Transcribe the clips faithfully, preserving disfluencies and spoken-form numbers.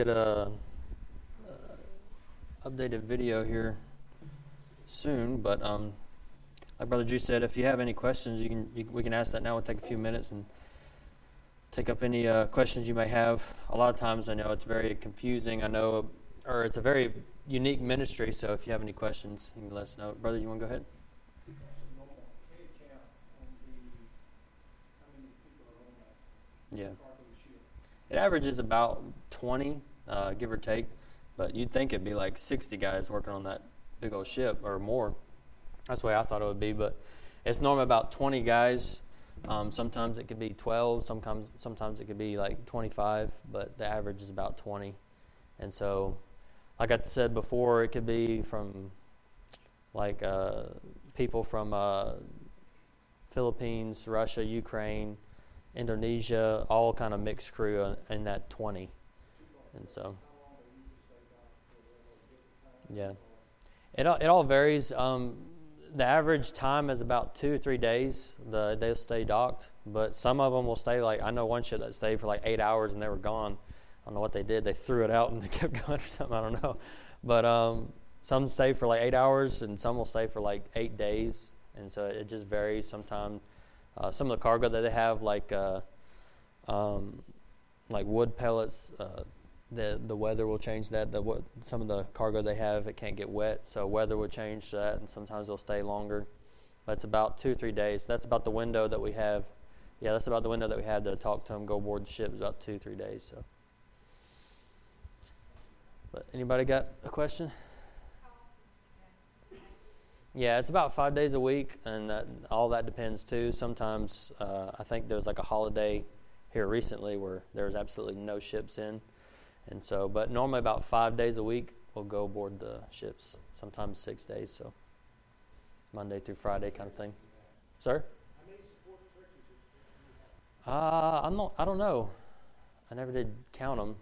Get a, a updated video here soon, but um, like Brother Drew said, if you have any questions, you can you, we can ask that now. We'll take a few minutes and take up any uh, questions you may have. A lot of times, I know it's very confusing. I know, or it's a very unique ministry. So if you have any questions, you can let us know. Brother, you want to go ahead? Yeah. It averages about twenty, uh, give or take, but you'd think it'd be like sixty guys working on that big old ship or more. That's the way I thought it would be, but it's normally about twenty guys. Um, sometimes it could be twelve, sometimes sometimes it could be like twenty-five, but the average is about twenty. And so, like I said before, it could be from like uh, people from uh, Philippines, Russia, Ukraine, Indonesia, all kind of mixed crew in that twenty. And so, yeah, it all, it all varies. Um, the average time is about two or three days. The, they'll stay docked, but some of them will stay like, I know one ship that stayed for like eight hours and they were gone. I don't know what they did. They threw it out and they kept going or something. I don't know. But um, some stay for like eight hours and some will stay for like eight days. And so it just varies sometimes. Uh, some of the cargo that they have, like uh, um, like wood pellets, uh, the the weather will change that. The what some of the cargo they have, it can't get wet, so weather will change that, and sometimes they'll stay longer. But it's about two three days. That's about the window that we have. Yeah, that's about the window that we had to talk to them, go aboard the ship. Is about two three days. So, but anybody got a question? Yeah, it's about five days a week, and that, all that depends too. Sometimes uh, I think there was like a holiday here recently where there was absolutely no ships in, and so. But normally about five days a week we'll go aboard the ships. Sometimes six days, so Monday through Friday kind of thing. Sir? How many support churches? Uh, I'm not. I don't know. I never did count them.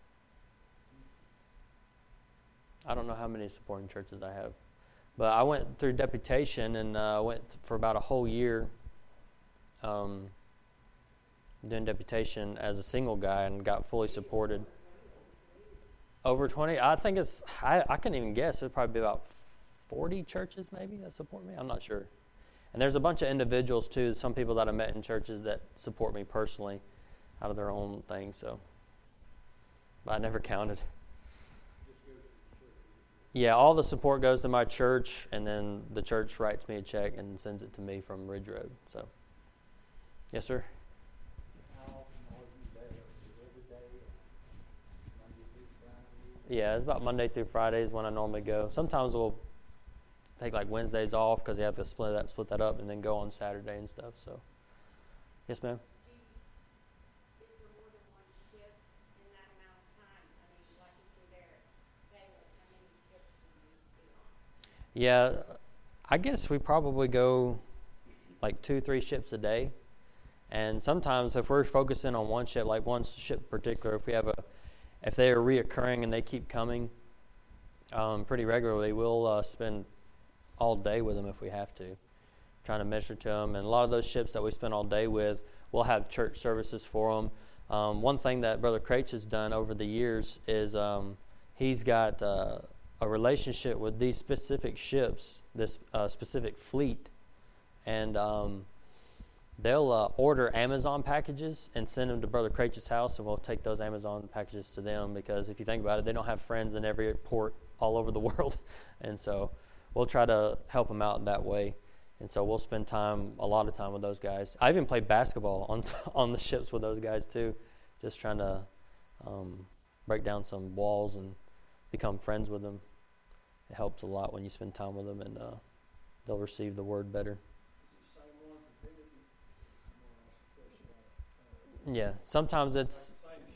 I don't know how many supporting churches I have. But I went through deputation and uh, went for about a whole year um, doing deputation as a single guy and got fully supported. Over twenty? I think it's, I, I couldn't even guess. It would probably be about forty churches maybe that support me. I'm not sure. And there's a bunch of individuals too, some people that I met in churches that support me personally out of their own thing. So, but I never counted. Yeah, all the support goes to my church, and then the church writes me a check and sends it to me from Ridge Road. So, yes, sir. How often are you there? Every day, Monday through Friday? Yeah, it's about Monday through Fridays when I normally go. Sometimes we'll take like Wednesdays off because you have to split that split that up and then go on Saturday and stuff. So, yes, ma'am. Yeah, I guess we probably go like two, three ships a day. And sometimes if we're focusing on one ship, like one ship in particular, if we have a, if they are reoccurring and they keep coming um, pretty regularly, we'll uh, spend all day with them if we have to, trying to minister to them. And a lot of those ships that we spend all day with, we'll have church services for them. Um, one thing that Brother Craich has done over the years is um, he's got uh, a relationship with these specific ships, this uh, specific fleet, and um, they'll uh, order Amazon packages and send them to Brother Craich's house, and we'll take those Amazon packages to them because if you think about it, they don't have friends in every port all over the world, and so we'll try to help them out in that way. And so we'll spend time, a lot of time with those guys. I even played basketball on on the ships with those guys too, just trying to um, break down some walls and become friends with them. It helps a lot when you spend time with them, and uh, they'll receive the word better. Yeah, sometimes it's.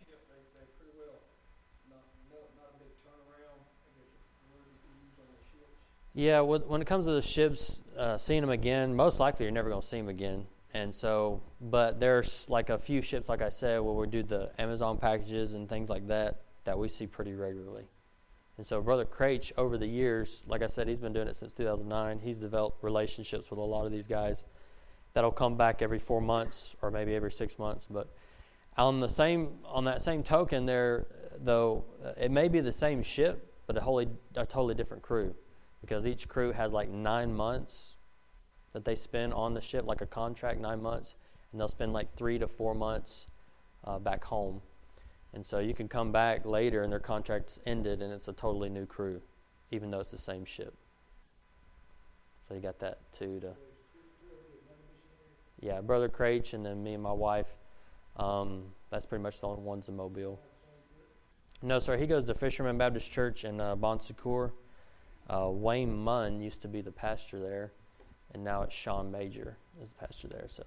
Yeah, when it comes to the ships, uh, seeing them again, most likely you're never going to see them again. And so, but there's like a few ships, like I said, where we do the Amazon packages and things like that, that we see pretty regularly. And so Brother Craich, over the years, like I said, he's been doing it since two thousand nine. He's developed relationships with a lot of these guys that'll come back every four months or maybe every six months. But on the same, on that same token, there, though, it may be the same ship, but a wholly a totally different crew, because each crew has like nine months that they spend on the ship, like a contract, nine months, and they'll spend like three to four months uh, back home. And so you can come back later and their contract's ended and it's a totally new crew, even though it's the same ship. So you got that too. To, yeah, Brother Craich and then me and my wife. Um, that's pretty much the only ones in Mobile. No, sir. He goes to Fisherman Baptist Church in uh, Bon Secours. Uh, Wayne Munn used to be the pastor there, and now it's Sean Major is the pastor there. So,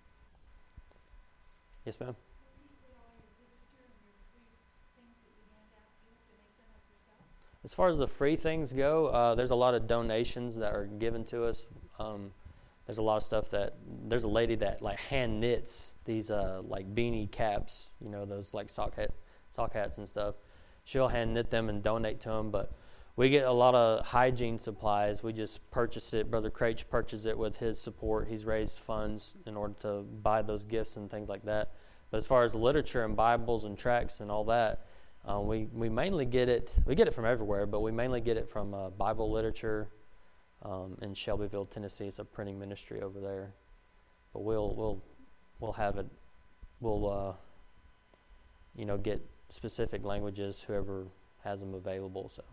yes, ma'am. As far as the free things go, uh, there's a lot of donations that are given to us. Um, there's a lot of stuff that, there's a lady that like hand knits these uh, like beanie caps, you know, those like sock, hat, sock hats and stuff. She'll hand knit them and donate to them, but we get a lot of hygiene supplies. We just purchase it. Brother Craich purchases it with his support. He's raised funds in order to buy those gifts and things like that. But as far as literature and Bibles and tracts and all that, Uh, we, we mainly get it, we get it from everywhere, but we mainly get it from uh, Bible literature um, in Shelbyville, Tennessee. It's a printing ministry over there. But we'll we'll we'll have it, we'll uh, you know, get specific languages, whoever has them available. So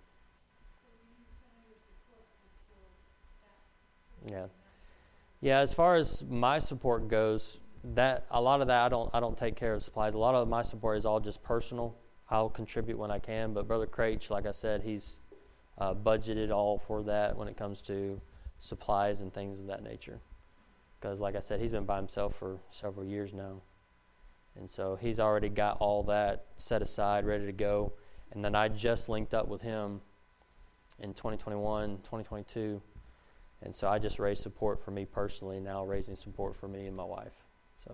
yeah, yeah. As far as my support goes, that a lot of that I don't I don't take care of supplies. A lot of my support is all just personal. I'll contribute when I can, but Brother Craich, like I said, he's uh, budgeted all for that when it comes to supplies and things of that nature. Because, like I said, he's been by himself for several years now. And so he's already got all that set aside, ready to go. And then I just linked up with him in twenty twenty-one, twenty twenty-two. And so I just raised support for me personally, now raising support for me and my wife. So.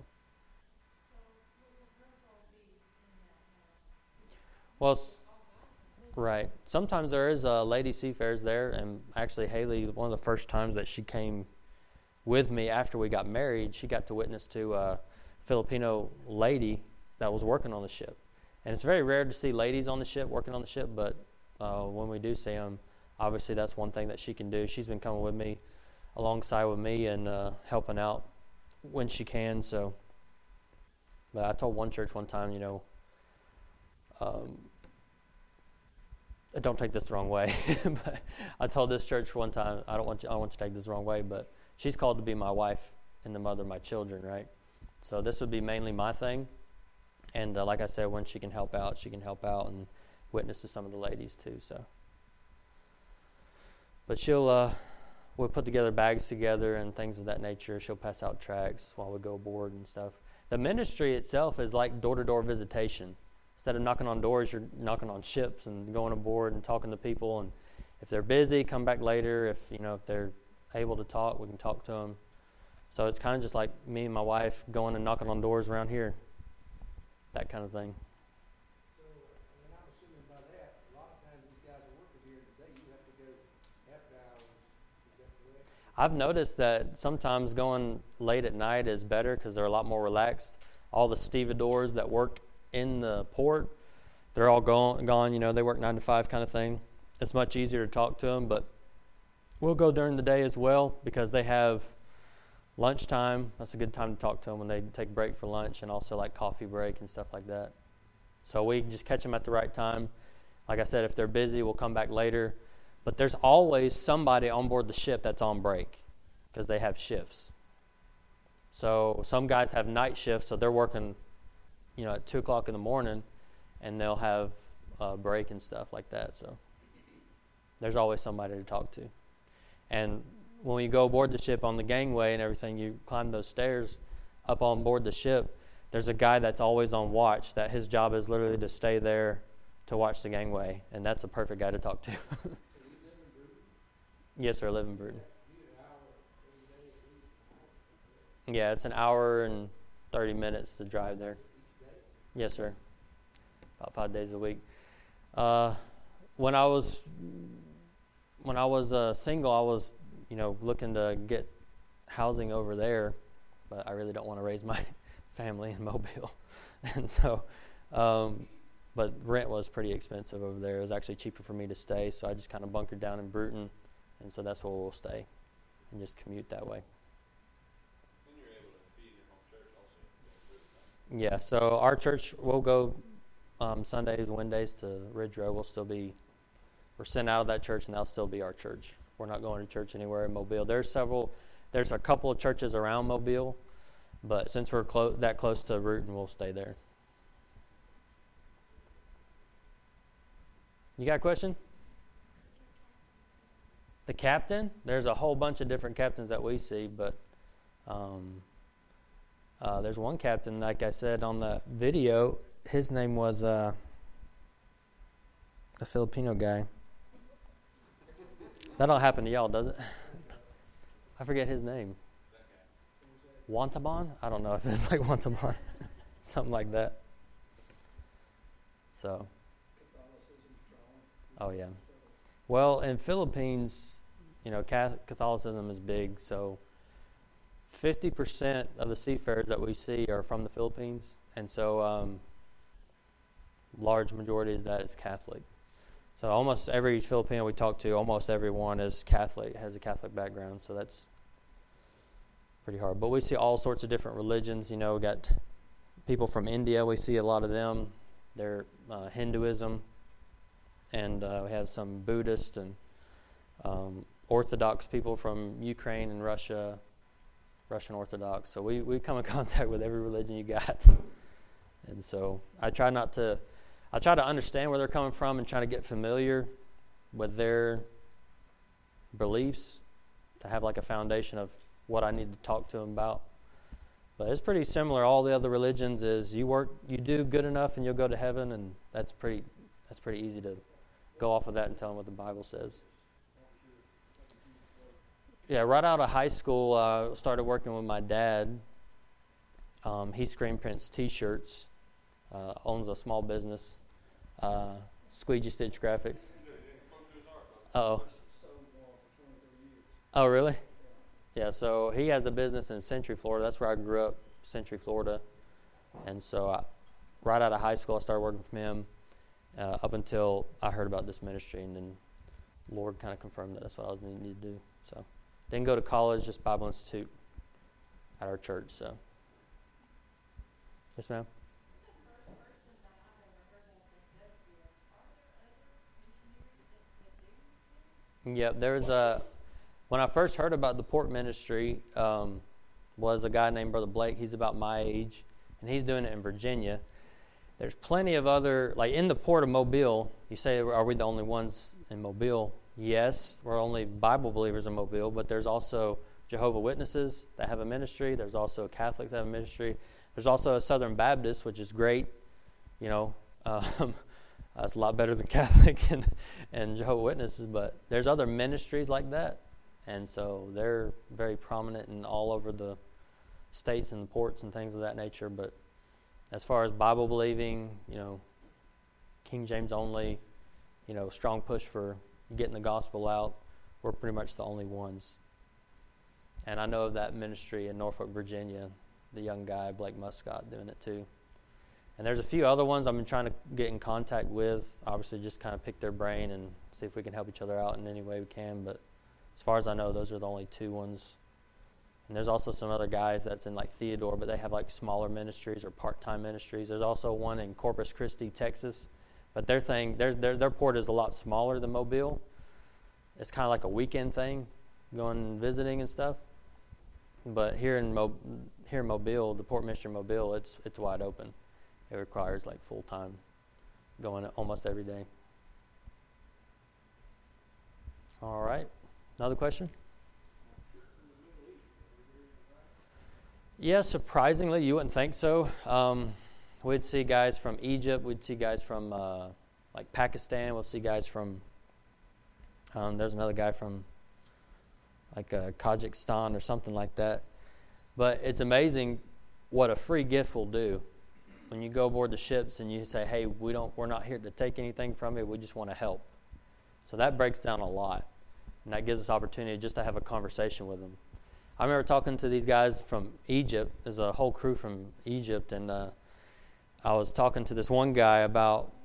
Well, right. Sometimes there is a lady seafarers there, and actually Haley, one of the first times that she came with me after we got married, she got to witness to a Filipino lady that was working on the ship. And it's very rare to see ladies on the ship, working on the ship, but uh, when we do see them, obviously that's one thing that she can do. She's been coming with me, alongside with me, and uh, helping out when she can. So, but I told one church one time, you know, Um, don't take this the wrong way, but I told this church one time, I don't want you, I don't want you to take this the wrong way, but she's called to be my wife and the mother of my children, right? So this would be mainly my thing, and uh, like I said, when she can help out, she can help out and witness to some of the ladies too. So, but she'll uh, we'll put together bags together and things of that nature. She'll pass out tracts while we go aboard and stuff. The ministry itself is like door-to-door visitation. Instead of knocking on doors, you're knocking on ships and going aboard and talking to people. And if they're busy, come back later. If you know if they're able to talk, we can talk to them. So it's kind of just like me and my wife going and knocking on doors around here, that kind of thing. So, and I'm assuming by that, a lot of times these guys are working here today. You have to go after hours. Is that correct? I've noticed that sometimes going late at night is better because they're a lot more relaxed. All the stevedores that work in the port, they're all gone, gone, you know, they work nine to five kind of thing. It's much easier to talk to them, but we'll go during the day as well because they have lunchtime. That's a good time to talk to them when they take break for lunch, and also like coffee break and stuff like that. So we just catch them at the right time. Like I said, if they're busy, we'll come back later. But there's always somebody on board the ship that's on break because they have shifts. So some guys have night shifts, so they're working, you know, at two o'clock in the morning, and they'll have a break and stuff like that. So there's always somebody to talk to. And when you go aboard the ship on the gangway and everything, you climb those stairs up on board the ship, there's a guy that's always on watch that his job is literally to stay there to watch the gangway, and that's a perfect guy to talk to. Yes, sir, I live in Bruton. Yeah, it's an hour and thirty minutes to drive there. Yes, sir. About five days a week. Uh, when I was when I was uh, single, I was, you know, looking to get housing over there, but I really don't want to raise my family in Mobile, and so um, but rent was pretty expensive over there. It was actually cheaper for me to stay, so I just kind of bunkered down in Bruton, and so that's where we'll stay and just commute that way. And you're able to be in your home church also. Yeah, so our church, we'll go um, Sundays, Wednesdays to Ridge Road. We'll still be, we're sent out of that church, and that'll still be our church. We're not going to church anywhere in Mobile. There's several, there's a couple of churches around Mobile, but since we're clo- that close to Bruton, we'll stay there. You got a question? The captain? There's a whole bunch of different captains that we see, but um, uh, there's one captain, like I said on the video, his name was uh, a Filipino guy. That don't happen to y'all, does it? I forget his name. Wantaban? I don't know if it's like Wantaban. Something like that. So. Oh, yeah. Well, in Philippines, you know, Catholicism is big, so fifty percent of the seafarers that we see are from the Philippines, and so um, large majority is that it's Catholic. So almost every Filipino we talk to, almost everyone is Catholic, has a Catholic background, so that's pretty hard. But we see all sorts of different religions. You know, we got people from India, we see a lot of them. They're uh, Hinduism, and uh, we have some Buddhist and um, Orthodox people from Ukraine and Russia, Russian Orthodox. So we, we come in contact with every religion you got. And so I try not to, I try to understand where they're coming from and try to get familiar with their beliefs to have like a foundation of what I need to talk to them about. But it's pretty similar. All the other religions is you work, you do good enough and you'll go to heaven, and that's pretty, that's pretty easy to go off of that and tell them what the Bible says. Yeah, right out of high school, I uh, started working with my dad. Um, he screen prints T-shirts, uh, owns a small business, uh, Squeegee Stitch Graphics. Uh-oh. Oh, really? Yeah, so he has a business in Century, Florida. That's where I grew up, Century, Florida. And so I, right out of high school, I started working for him uh, up until I heard about this ministry, and then Lord kind of confirmed that that's what I was needing to do. So didn't go to college, just Bible Institute at our church. So, yes, ma'am. Yep, there's a. When I first heard about the port ministry, um, was a guy named Brother Blake. He's about my age, and he's doing it in Virginia. There's plenty of other, like in the port of Mobile. You say, are we the only ones in Mobile? Yes, we're only Bible believers in Mobile, but there's also Jehovah's Witnesses that have a ministry. There's also Catholics that have a ministry. There's also a Southern Baptist, which is great. You know, um, it's a lot better than Catholic and, and Jehovah's Witnesses, but there's other ministries like that. And so they're very prominent in all over the states and the ports and things of that nature. But as far as Bible believing, you know, King James only, you know, strong push for getting the gospel out, we're pretty much the only ones. And I know of that ministry in Norfolk, Virginia, the young guy, Blake Muscott, doing it too. And there's a few other ones I've been trying to get in contact with, obviously just kind of pick their brain and see if we can help each other out in any way we can. But as far as I know, those are the only two ones. And there's also some other guys that's in like Theodore, but they have like smaller ministries or part-time ministries. There's also one in Corpus Christi, Texas. But their thing, their their, their port is a lot smaller than Mobile. It's kind of like a weekend thing, going and visiting and stuff. But here in Mo, here in Mobile, the port ministry in Mobile, it's it's wide open. It requires like full-time, going almost every day. All right. Another question? Yeah, surprisingly, you wouldn't think so. Um, we'd see guys from Egypt. We'd see guys from uh, like Pakistan. We'll see guys from, um, there's another guy from like uh, Kazakhstan or something like that. But it's amazing what a free gift will do. When you go aboard the ships and you say, hey, we don't, we're not here to take anything from you. We just want to help. So that breaks down a lot. And that gives us opportunity just to have a conversation with them. I remember talking to these guys from Egypt. There's a whole crew from Egypt, and uh, I was talking to this one guy about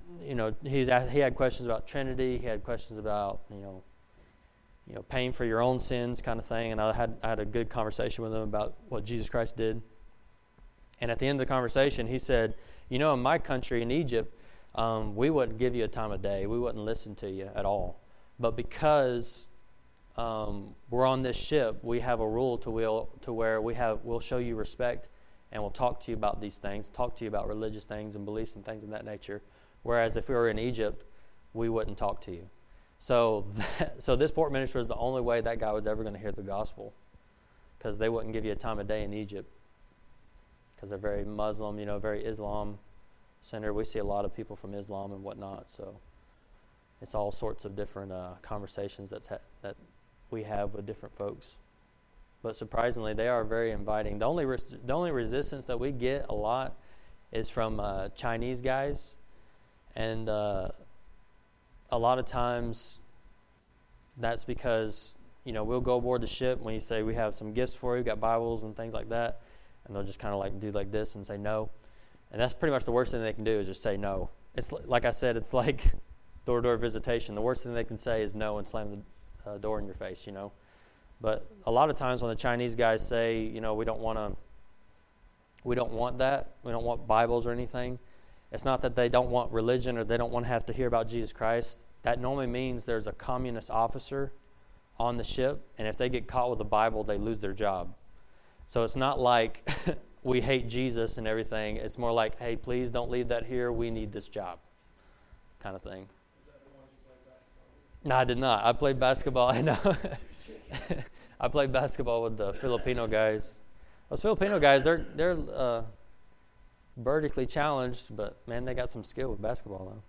you know, he's he had questions about Trinity. He had questions about, you know, you know, paying for your own sins kind of thing. And I had I had a good conversation with him about what Jesus Christ did. And at the end of the conversation, he said, you know, in my country, in Egypt, um, we wouldn't give you a time of day. We wouldn't listen to you at all. But because um, we're on this ship, we have a rule to will to where we have we'll show you respect, and we'll talk to you about these things, talk to you about religious things and beliefs and things of that nature. Whereas if we were in Egypt, we wouldn't talk to you. So, that, so this port ministry was the only way that guy was ever going to hear the gospel, because they wouldn't give you a time of day in Egypt, because they're very Muslim, you know, very Islam centered. We see a lot of people from Islam and whatnot. So, it's all sorts of different uh, conversations that's ha- that we have with different folks. But surprisingly, they are very inviting. The only res- the only resistance that we get a lot is from uh, Chinese guys, and uh, a lot of times that's because, you know, we'll go aboard the ship when you say we have some gifts for you, got Bibles and things like that, and they'll just kind of like do like this and say no, and that's pretty much the worst thing they can do is just say no. It's like I said, it's like door-to-door visitation. The worst thing they can say is no and slam the uh, door in your face, you know. But a lot of times when the Chinese guys say, you know, we don't want to, we don't want that, we don't want Bibles or anything, it's not that they don't want religion or they don't want to have to hear about Jesus Christ. That normally means there's a communist officer on the ship, and if they get caught with a Bible, they lose their job. So it's not like we hate Jesus and everything. It's more like, hey, please don't leave that here. We need this job, kind of thing. No, I did not. I played basketball. I know. I played basketball with the Filipino guys. Those Filipino guys, they're they're uh, vertically challenged, but man, they got some skill with basketball though.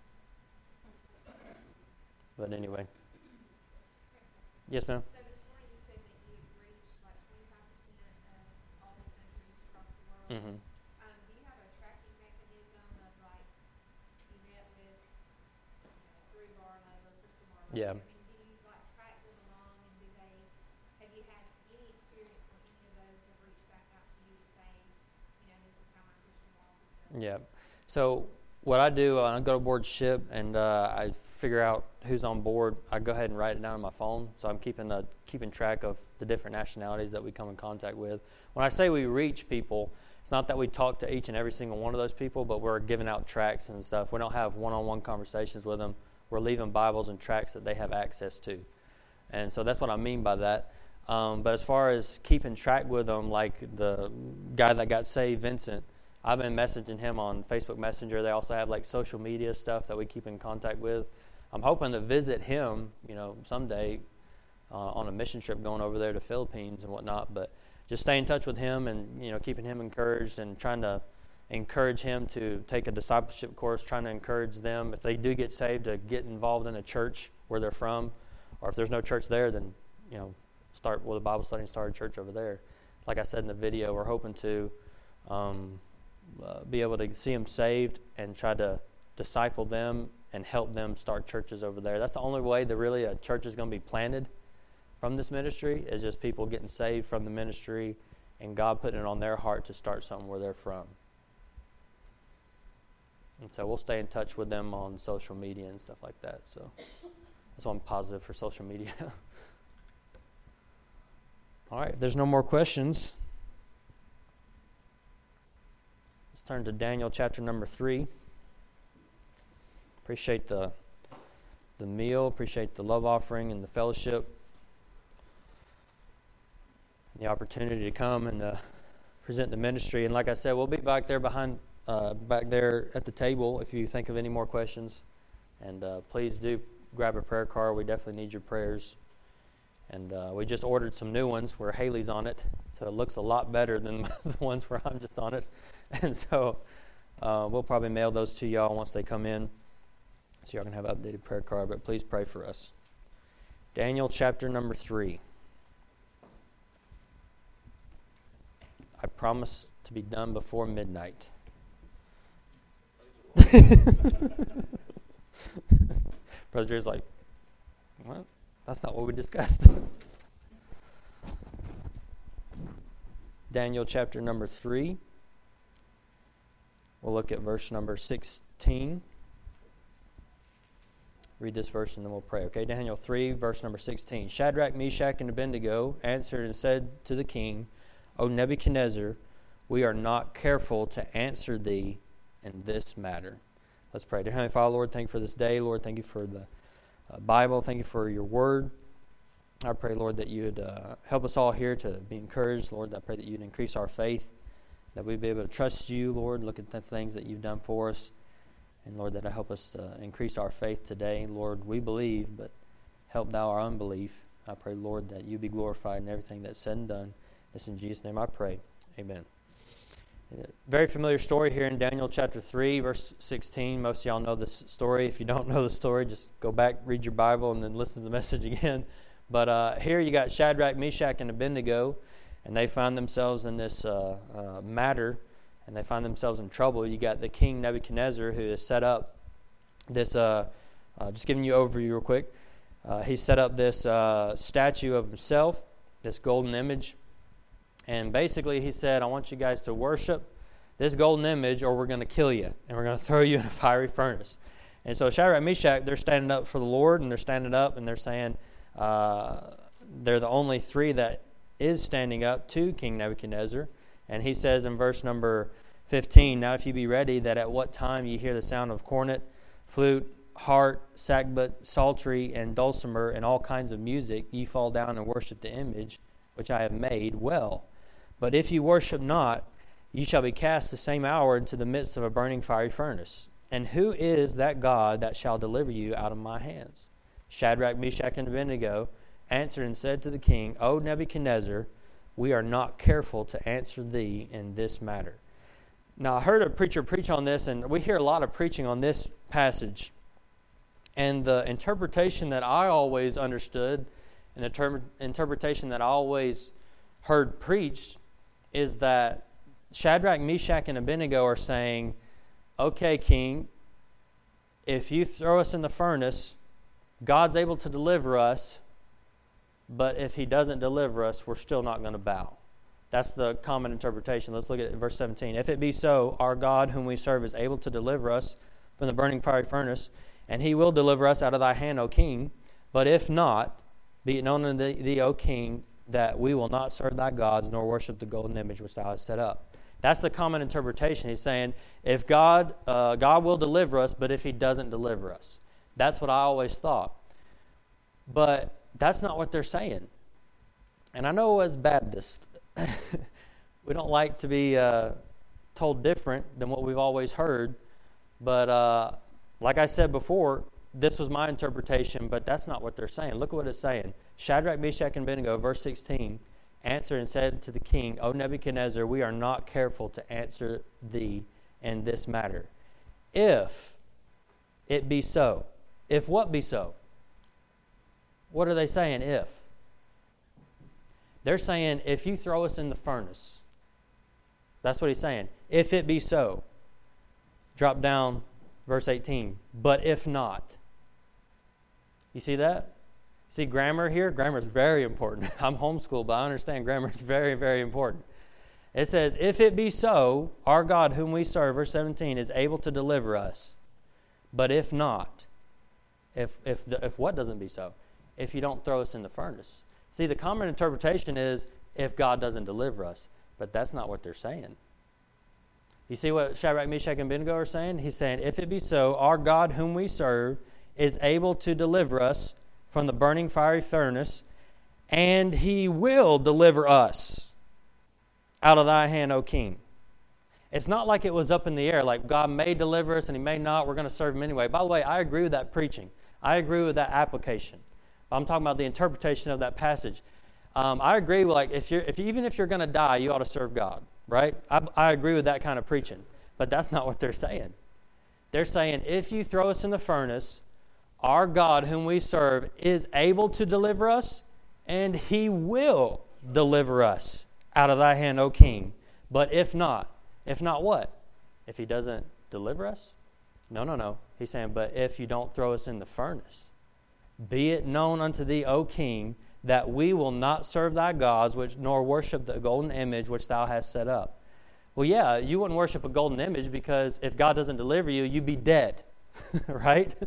But anyway, yes, ma'am. So this morning you said that you had reached like twenty-five percent of all the countries across the world. Mm-hmm. Um, do you have a tracking mechanism of like you met with you know, Drew Barlow or Crystal Barlow? Yeah. I mean, do you like track them along, and do they? Have you had any experience where any of those have reached back out to you to say, you know, this is how my Christian walk is going? Yeah. So what I do, uh, I go aboard ship and uh, I figure out who's on board. I go ahead and write it down on my phone, so I'm keeping the keeping track of the different nationalities that we come in contact with. When I say we reach people, it's not that we talk to each and every single one of those people, but we're giving out tracts and stuff. We don't have one-on-one conversations with them. We're leaving Bibles and tracts that they have access to. And so that's what I mean by that. Um, but as far as keeping track with them, like the guy that got saved, Vincent, I've been messaging him on Facebook Messenger. They also have like social media stuff that we keep in contact with. I'm hoping to visit him, you know, someday uh, on a mission trip going over there to Philippines and whatnot. But just stay in touch with him and, you know, keeping him encouraged and trying to encourage him to take a discipleship course, trying to encourage them, if they do get saved, to get involved in a church where they're from. Or if there's no church there, then, you know, start with a Bible study and start a church over there. Like I said in the video, we're hoping to um, uh, be able to see them saved and try to disciple them and help them start churches over there. That's the only way that really a church is going to be planted from this ministry, is just people getting saved from the ministry and God putting it on their heart to start something where they're from. And so we'll stay in touch with them on social media and stuff like that. So that's why I'm positive for social media. All right, if there's no more questions, let's turn to Daniel chapter number three. Appreciate the the meal, appreciate the love offering and the fellowship, and the opportunity to come and uh, present the ministry. And like I said, we'll be back there behind, uh, back there at the table if you think of any more questions. And uh, please do grab a prayer card. We definitely need your prayers. And uh, we just ordered some new ones where Haley's on it, so it looks a lot better than the ones where I'm just on it. And so uh, we'll probably mail those to y'all once they come in, so y'all can have an updated prayer card. But please pray for us. Daniel chapter number three. I promise to be done before midnight. Brother Drew's like, what? That's not what we discussed. Daniel chapter number three. We'll look at verse number sixteen. read this verse and then we'll pray. Okay, Daniel three, verse number sixteen. Shadrach, Meshach, and Abednego answered and said to the king, O Nebuchadnezzar, we are not careful to answer thee in this matter. Let's pray. Dear Heavenly Father, Lord, thank you for this day. Lord, thank you for the uh, Bible. Thank you for your word. I pray, Lord, that you would uh, help us all here to be encouraged. Lord, I pray that you'd increase our faith, that we'd be able to trust you, Lord, look at the things that you've done for us. And, Lord, that will help us to increase our faith today. Lord, we believe, but help thou our unbelief. I pray, Lord, that you be glorified in everything that's said and done. This in Jesus' name I pray. Amen. Very familiar story here in Daniel chapter three, verse sixteen. Most of y'all know this story. If you don't know the story, just go back, read your Bible, and then listen to the message again. But uh, here you got Shadrach, Meshach, and Abednego, and they find themselves in this uh, uh, matter, and they find themselves in trouble. You got the king Nebuchadnezzar, who has set up this, uh, uh, just giving you an overview real quick. Uh, he set up this uh, statue of himself, this golden image. And basically he said, I want you guys to worship this golden image or we're going to kill you. And we're going to throw you in a fiery furnace. And so Shadrach, Meshach, they're standing up for the Lord. And they're standing up and they're saying uh, they're the only three that is standing up to King Nebuchadnezzar. And he says in verse number fifteen, Now if you be ready, that at what time you hear the sound of cornet, flute, harp, sackbut, psaltery, and dulcimer, and all kinds of music, ye fall down and worship the image which I have made well. But if you worship not, ye shall be cast the same hour into the midst of a burning fiery furnace. And who is that God that shall deliver you out of my hands? Shadrach, Meshach, and Abednego answered and said to the king, O Nebuchadnezzar, we are not careful to answer thee in this matter. Now, I heard a preacher preach on this, and we hear a lot of preaching on this passage. And the interpretation that I always understood, and the term, interpretation that I always heard preached, is that Shadrach, Meshach, and Abednego are saying, okay, king, if you throw us in the furnace, God's able to deliver us, but if he doesn't deliver us, we're still not going to bow. That's the common interpretation. Let's look at verse seventeen. If it be so, our God whom we serve is able to deliver us from the burning fiery furnace, and he will deliver us out of thy hand, O king. But if not, be it known unto thee, O king, that we will not serve thy gods, nor worship the golden image which thou hast set up. That's the common interpretation. He's saying, if God, uh, God will deliver us, but if he doesn't deliver us. That's what I always thought. But that's not what they're saying. And I know as Baptists, we don't like to be uh, told different than what we've always heard. But uh, like I said before, this was my interpretation, but that's not what they're saying. Look at what it's saying. Shadrach, Meshach, and Abednego, verse sixteen, answered and said to the king, O Nebuchadnezzar, we are not careful to answer thee in this matter. If it be so. If what be so? What are they saying, if? They're saying, if you throw us in the furnace. That's what he's saying. If it be so. Drop down, verse eighteen. But if not. You see that? See grammar here? Grammar is very important. I'm homeschooled, but I understand grammar is very, very important. It says, if it be so, our God whom we serve, verse seventeen, is able to deliver us. But if not, if if the, if what doesn't be so? If you don't throw us in the furnace. See, the common interpretation is if God doesn't deliver us. But that's not what they're saying. You see what Shadrach, Meshach, and Abednego are saying? He's saying, if it be so, our God whom we serve is able to deliver us from the burning fiery furnace, and he will deliver us out of thy hand, O king. It's not like it was up in the air, like God may deliver us and he may not. We're going to serve him anyway. By the way, I agree with that preaching. I agree with that application. I'm talking about the interpretation of that passage. Um, I agree with, like, if you're, if you, even if you're going to die, you ought to serve God, right? I, I agree with that kind of preaching. But that's not what they're saying. They're saying, if you throw us in the furnace, our God whom we serve is able to deliver us, and he will deliver us out of thy hand, O king. But if not, if not what? If he doesn't deliver us? No, no, no. He's saying, but if you don't throw us in the furnace, be it known unto thee, O king, that we will not serve thy gods, which nor worship the golden image which thou hast set up. Well, yeah, you wouldn't worship a golden image because if God doesn't deliver you, you'd be dead, right?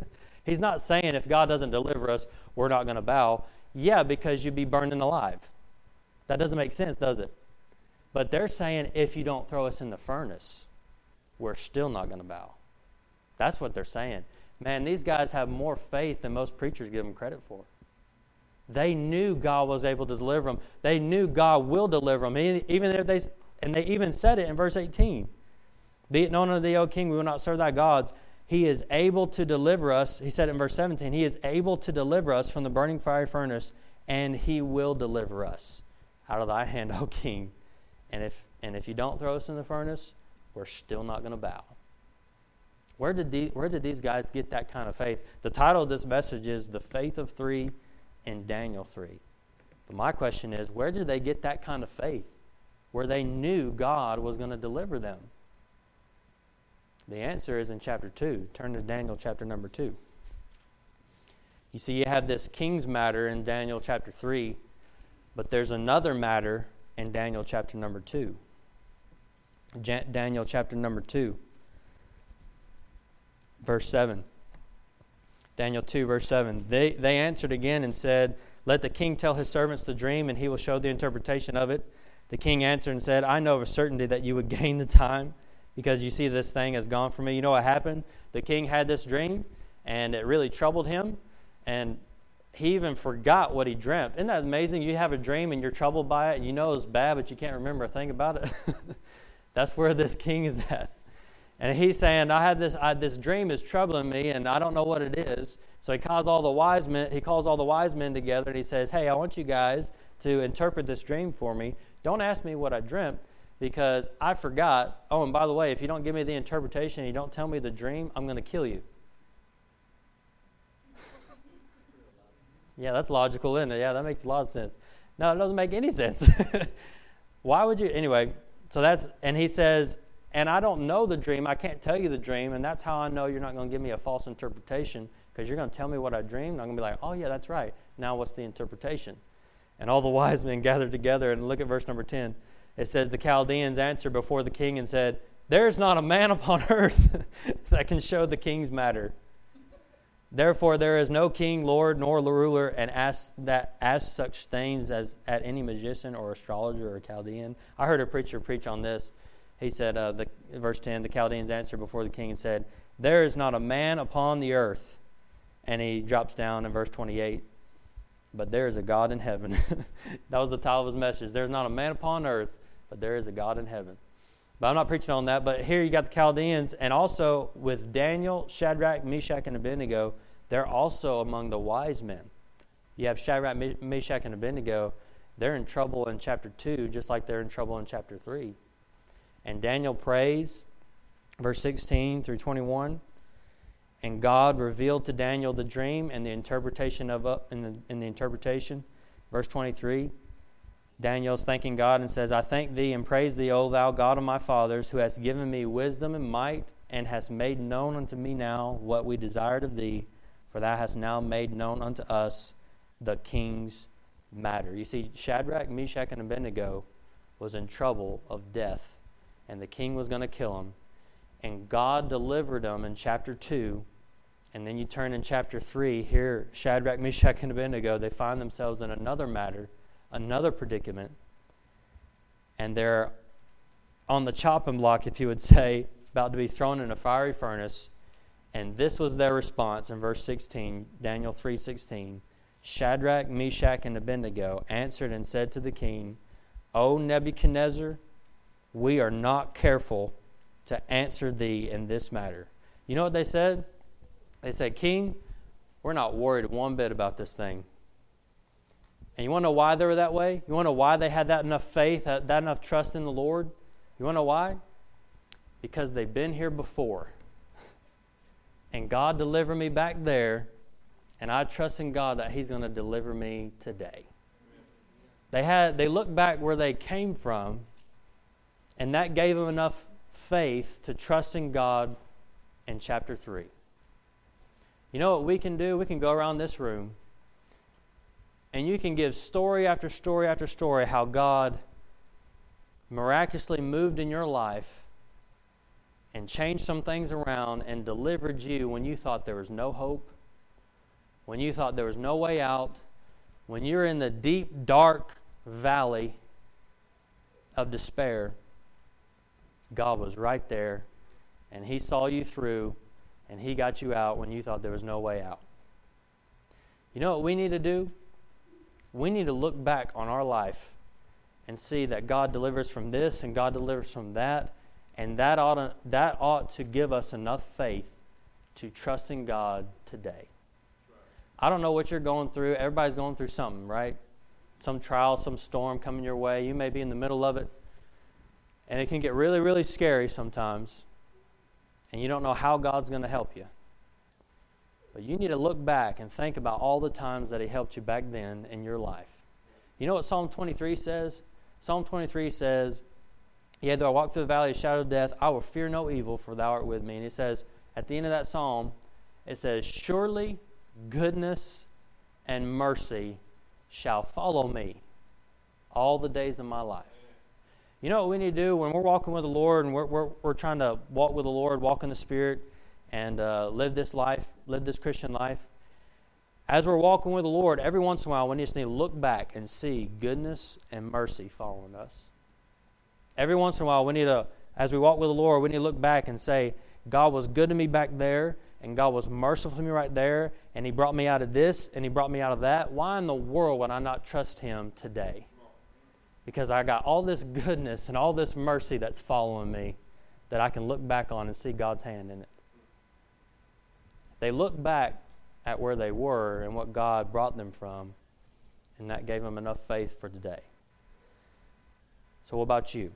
He's not saying if God doesn't deliver us, we're not going to bow. Yeah, because you'd be burning alive. That doesn't make sense, does it? But they're saying if you don't throw us in the furnace, we're still not going to bow. That's what they're saying. Man, these guys have more faith than most preachers give them credit for. They knew God was able to deliver them. They knew God will deliver them. Even if they, and they even said it in verse eighteen. Be it known unto thee, O king, we will not serve thy gods. He is able to deliver us. He said in verse seventeen, he is able to deliver us from the burning fiery furnace, and he will deliver us out of thy hand, O king. And if and if you don't throw us in the furnace, we're still not going to bow. Where did, the, where did these guys get that kind of faith? The title of this message is The Faith of Three in Daniel three. But my question is, where did they get that kind of faith? Where they knew God was going to deliver them? The answer is in chapter two. Turn to Daniel chapter number two. You see, you have this king's matter in Daniel chapter three, but there's another matter in Daniel chapter number two. Ja- Daniel chapter number two. Verse seven. Daniel two, verse seven. They, they answered again and said, let the king tell his servants the dream, and he will show the interpretation of it. The king answered and said, I know of a certainty that you would gain the time, because you see this thing has gone from me. You know what happened? The king had this dream, and it really troubled him, and he even forgot what he dreamt. Isn't that amazing? You have a dream, and you're troubled by it, and you know it's bad, but you can't remember a thing about it. That's where this king is at. And he's saying, I had this I, this dream is troubling me, and I don't know what it is. So he calls all the wise men, he calls all the wise men together, and he says, hey, I want you guys to interpret this dream for me. Don't ask me what I dreamt, because I forgot. Oh, and by the way, if you don't give me the interpretation, you don't tell me the dream, I'm going to kill you. Yeah, that's logical, isn't it? Yeah, that makes a lot of sense. No, it doesn't make any sense. Why would you? Anyway, so that's, and he says, and I don't know the dream. I can't tell you the dream, and that's how I know you're not going to give me a false interpretation, because you're going to tell me what I dreamed, and I'm going to be like, oh, yeah, that's right. Now what's the interpretation? And all the wise men gathered together, and look at verse number ten. It says, the Chaldeans answered before the king and said, there's not a man upon earth that can show the king's matter. Therefore there is no king, lord, nor ruler, and ask that ask such things as at any magician or astrologer or Chaldean. I heard a preacher preach on this. He said, uh, the, verse ten, the Chaldeans answered before the king and said, there is not a man upon the earth. And he drops down in verse twenty-eight, but there is a God in heaven. That was the title of his message. There's not a man upon earth, but there is a God in heaven. But I'm not preaching on that. But here you got the Chaldeans, and also with Daniel, Shadrach, Meshach, and Abednego, they're also among the wise men. You have Shadrach, Meshach, and Abednego. They're in trouble in chapter two, just like they're in trouble in chapter three. And Daniel prays, verse sixteen through twenty-one. And God revealed to Daniel the dream and the interpretation of uh, in the in the interpretation. Verse twenty-three. Daniel's thanking God and says, I thank thee and praise thee, O thou God of my fathers, who hast given me wisdom and might, and hast made known unto me now what we desired of thee, for thou hast now made known unto us the king's matter. You see, Shadrach, Meshach, and Abednego was in trouble of death, and the king was going to kill him. And God delivered them in chapter two. And then you turn in chapter three, here, Shadrach, Meshach, and Abednego, they find themselves in another matter, another predicament. And they're on the chopping block, if you would say, about to be thrown in a fiery furnace. And this was their response in verse sixteen, Daniel three sixteen. Shadrach, Meshach, and Abednego answered and said to the king, O Nebuchadnezzar, we are not careful to answer thee in this matter. You know what they said? They said, King, we're not worried one bit about this thing. And you want to know why they were that way? You want to know why they had that enough faith, that, that enough trust in the Lord? You want to know why? Because they've been here before. And God delivered me back there, and I trust in God that He's going to deliver me today. They had they looked back where they came from, and that gave them enough faith to trust in God in chapter three. You know what we can do? We can go around this room, and you can give story after story after story how God miraculously moved in your life and changed some things around and delivered you when you thought there was no hope when you thought there was no way out, when you're in the deep, dark valley of despair, God was right there, and He saw you through, and He got you out when you thought there was no way out. You know what we need to do? We need to look back on our life and see that God delivers from this and God delivers from that, and that ought to, that ought to give us enough faith to trust in God today. I don't know what you're going through. Everybody's going through something, right? Some trial, some storm coming your way. You may be in the middle of it. And it can get really, really scary sometimes. And you don't know how God's going to help you. But you need to look back and think about all the times that He helped you back then in your life. You know what Psalm twenty-three says? Psalm twenty-three says, "Yea, though I walk through the valley of the shadow of death, I will fear no evil, for Thou art with me." And it says, at the end of that psalm, it says, "Surely goodness and mercy shall follow me all the days of my life." You know what we need to do when we're walking with the Lord and we're we're, we're trying to walk with the Lord, walk in the Spirit, and uh, live this life, live this Christian life? As we're walking with the Lord, every once in a while, we just need to look back and see goodness and mercy following us. Every once in a while, we need to, as we walk with the Lord, we need to look back and say, God was good to me back there, and God was merciful to me right there, and He brought me out of this, and He brought me out of that. Why in the world would I not trust Him today? Because I got all this goodness and all this mercy that's following me that I can look back on and see God's hand in it. They looked back at where they were and what God brought them from, and that gave them enough faith for today. So what about you?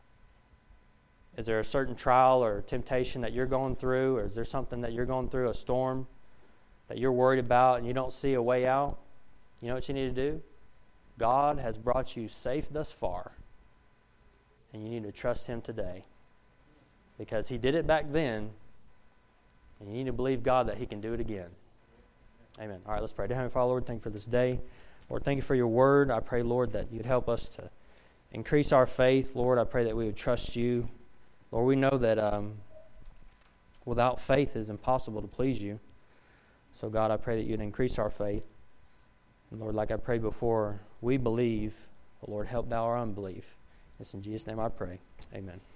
Is there a certain trial or temptation that you're going through, or is there something that you're going through, a storm that you're worried about and you don't see a way out? You know what you need to do? God has brought you safe thus far, and you need to trust Him today, because He did it back then, and you need to believe God that He can do it again. Amen. All right, let's pray. Dear Heavenly Father, Lord, thank you for this day. Lord, thank you for your word. I pray, Lord, that you'd help us to increase our faith. Lord, I pray that we would trust you. Lord, we know that um, without faith it is impossible to please you. So, God, I pray that you'd increase our faith. And, Lord, like I prayed before, we believe. But, Lord, help thou our unbelief. It's in Jesus' name I pray. Amen.